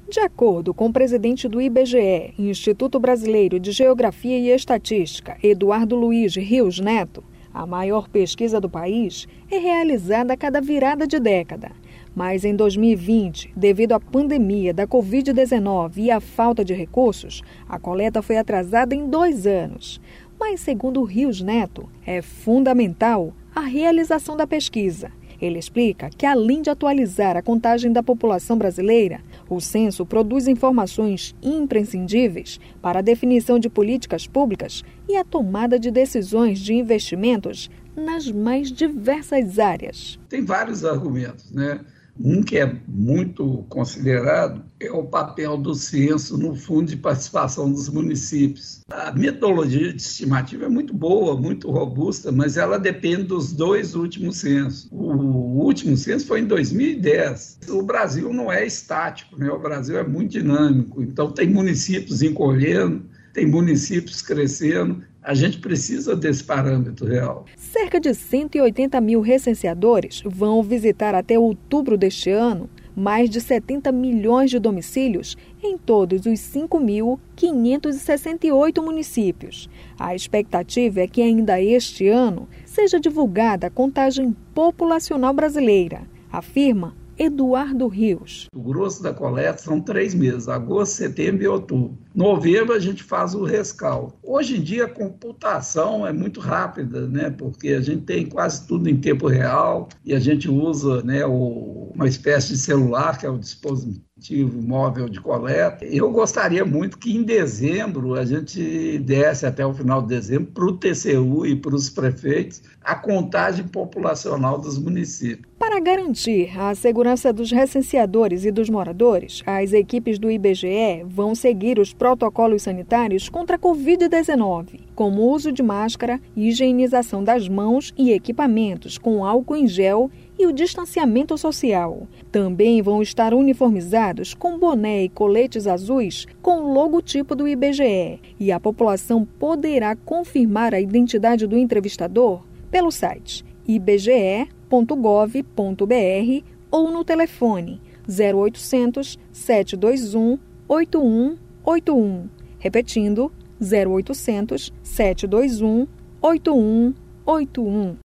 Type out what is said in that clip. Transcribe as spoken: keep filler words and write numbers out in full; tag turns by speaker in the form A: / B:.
A: De acordo com o presidente do I B G E, Instituto Brasileiro de Geografia e Estatística, Eduardo Luiz Rios Neto, a maior pesquisa do país é realizada a cada virada de década. Mas em dois mil e vinte, devido à pandemia da covid dezenove e à falta de recursos, a coleta foi atrasada em dois anos. Mas, segundo Rios Neto, é fundamental a realização da pesquisa. Ele explica que, além de atualizar a contagem da população brasileira, o censo produz informações imprescindíveis para a definição de políticas públicas e a tomada de decisões de investimentos nas mais diversas áreas.
B: Tem vários argumentos, né? Um que é muito considerado é o papel do censo no fundo de participação dos municípios. A metodologia de estimativa é muito boa, muito robusta, mas ela depende dos dois últimos censos. O último censo foi em dois mil e dez. O Brasil não é estático, né? O Brasil é muito dinâmico, então tem municípios encolhendo, tem municípios crescendo. A gente precisa desse parâmetro real.
A: Cerca de cento e oitenta mil recenseadores vão visitar até outubro deste ano mais de setenta milhões de domicílios em todos os cinco mil quinhentos e sessenta e oito municípios. A expectativa é que ainda este ano seja divulgada a contagem populacional brasileira, afirma Eduardo Rios.
B: O grosso da coleta são três meses, agosto, setembro e outubro. Novembro a gente faz o rescaldo. Hoje em dia a computação é muito rápida, né? Porque a gente tem quase tudo em tempo real e a gente usa, né, o, uma espécie de celular, que é o dispositivo móvel de coleta. Eu gostaria muito que em dezembro a gente desse até o final de dezembro para o T C U e para os prefeitos a contagem populacional dos municípios.
A: Para garantir a segurança dos recenseadores e dos moradores, as equipes do I B G E vão seguir os protocolos sanitários contra a covid dezenove, como o uso de máscara, higienização das mãos e equipamentos com álcool em gel e o distanciamento social. Também vão estar uniformizados com boné e coletes azuis com o logotipo do I B G E, e a população poderá confirmar a identidade do entrevistador pelo site i b g e ponto gov ponto b r ou no telefone zero oitocentos, sete dois um, oito um oito um. Repetindo, zero oitocentos, sete dois um, oito um oito um.